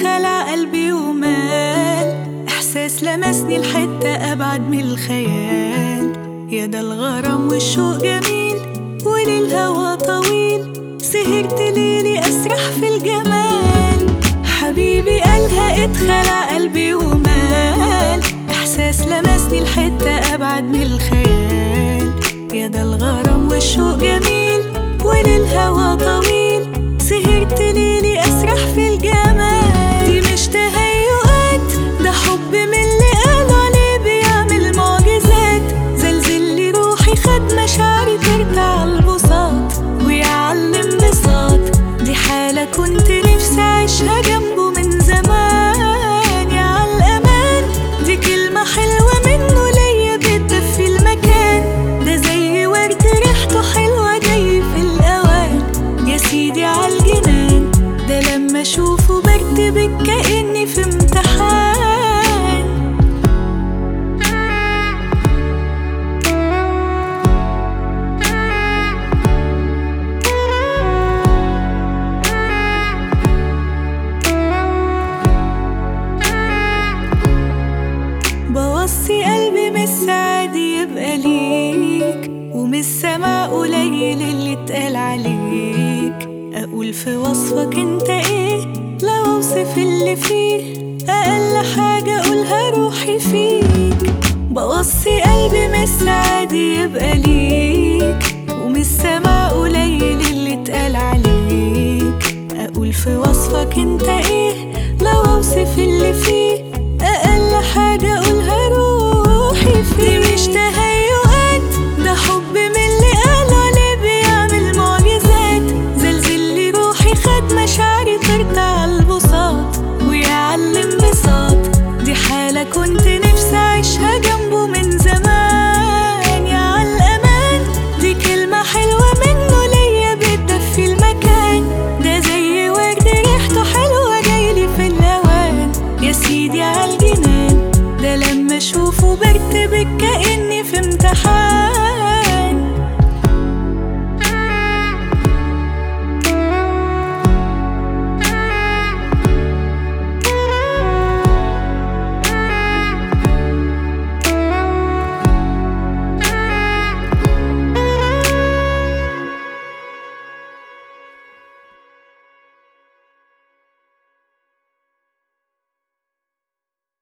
اتخلع قلبي ومال، إحساس لمسني لحتة أبعد من الخيال. يا ده الغرام والشوق جميل وللهوى طويل، سهرت ليلي أسرح في الجمال. حبيبي قالها اتخلع قلبي ومال، إحساس لمسني لحتة أبعد من الخيال. يا ده الغرام والشوق جميل وللهوى طويل، سهرت ليلي أسرح في الجمال. دي مش تهيؤات، ده حب من اللي قالوا عليه بيعمل معجزات. زلزل روحي خد مشاعري ترجع البساط ويعلم بساط. دي حالة كنت نفسي أعيشها جنبه من زمان. يا عالأمان، دي كلمة حلوة منه ليا بتدفي المكان. ده زي ورد ريحته حلوة جاي في الأوان. يا سيدي عالجنان، ده لما أشوفه برتبك كأني في امتحان. بوصي قلبي مش عادي يبقى ليك، ومش سمع قليل اللي اتقال عليك. اقول في وصفك انت ايه لو اوصف اللي فيه؟ اقل حاجة اقولها روحي فيك. بوصي قلبي مش عادي يبقى ليك، ومش سمع قليل اللي اتقال عليك. اقول في وصفك انت ايه لو اوصف اللي فيه؟